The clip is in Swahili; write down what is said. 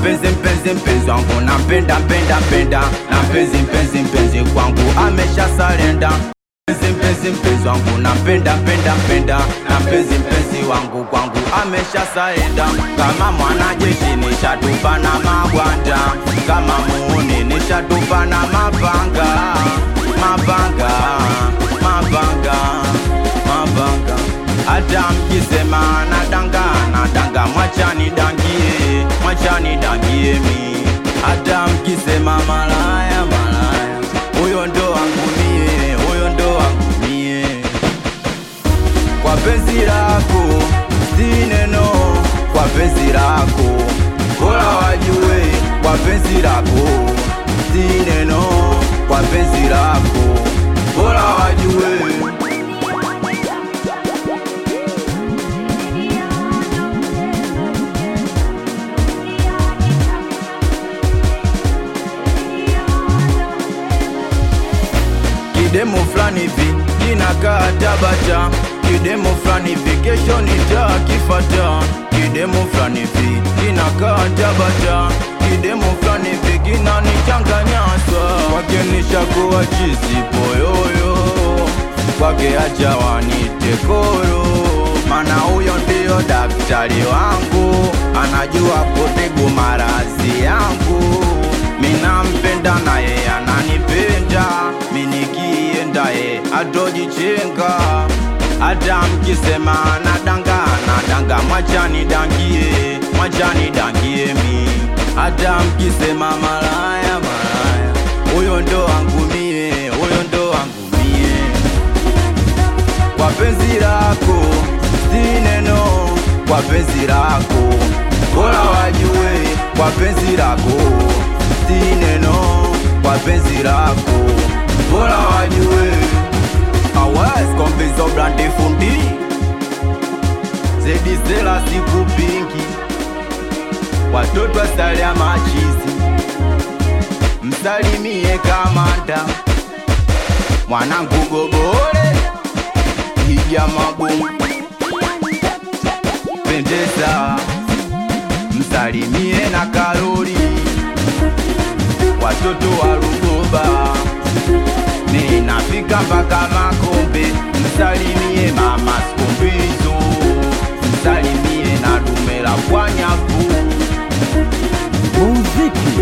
mpenzi wangu nampenda na mpenzi kwangu amesha salenda. Mpenzi wangu nampenda na mpenzi wangu kwangu amesha salenda. Kama mwanajeshi nishatupa na magwanda, kama muuni nishatupa na mapanga. Hata mkisema nadanga mwachani dangie mi. Hata mkisema malaya huyo ndo wangu mie, kwa penzi lako sineno, kwa penzi lako bora wajue, kwa penzi lako sineno, kwa penzi lako bora wajue. Kidemo flani hivi kinakaa Tabata, kidemo flani hivi kesho nitakifata. Kidemo flani hivi kinakaa Tabata, kidemo flani hivi kinanichanganya sana. Kwake nishakuwa chizi poyoyo, kwake acha wanite koro, mana huyo ndio daktari wangu, anajua kutibu maradhi yangu. Mina mpenda na yeye ananipenda, minikienda ye atojichenga. Hata mkisema nadanga mwachani dangie mi. Hata mkisema malaya huyo ndo wangu mie, kwa penzi lako sineno, kwa penzi lako bora wajue, kwa penzi lako sineno, kwa penzi lako bora wajue. Awaz kombizo blande fundi Zedi zela siku pingi, watoto asali ya machizi, msalimie kamanda mwanangu Gobole hija mabomu pendeza, msalimie na Karoli watoto wa Rugoba, ninafika mpaka Makombe, msalimie mama Skumbizo, msalimie na Dumela kwa Nyafu.